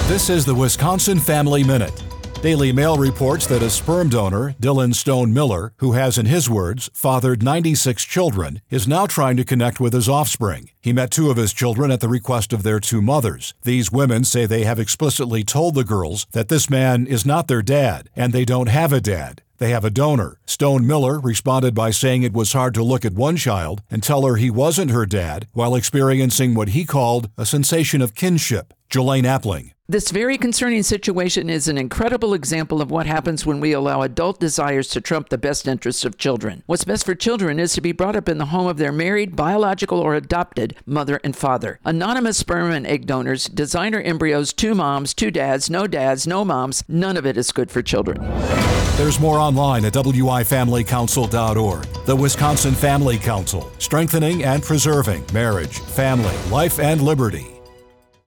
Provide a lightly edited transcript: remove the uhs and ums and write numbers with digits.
This is the Wisconsin Family Minute. Daily Mail reports that a sperm donor, Dylan Stone Miller, who has, in his words, fathered 96 children, is now trying to connect with his offspring. He met two of his children at the request of their two mothers. These women say they have explicitly told the girls that this man is not their dad, and they don't have a dad. They have a donor. Stone Miller responded by saying it was hard to look at one child and tell her he wasn't her dad while experiencing what he called a sensation of kinship. Jelaine Appling. This very concerning situation is an incredible example of what happens when we allow adult desires to trump the best interests of children. What's best for children is to be brought up in the home of their married, biological, or adopted mother and father. Anonymous sperm and egg donors, designer embryos, two moms, two dads, no moms, none of it is good for children. There's more online at wifamilycouncil.org. The Wisconsin Family Council, strengthening and preserving marriage, family, life, and liberty.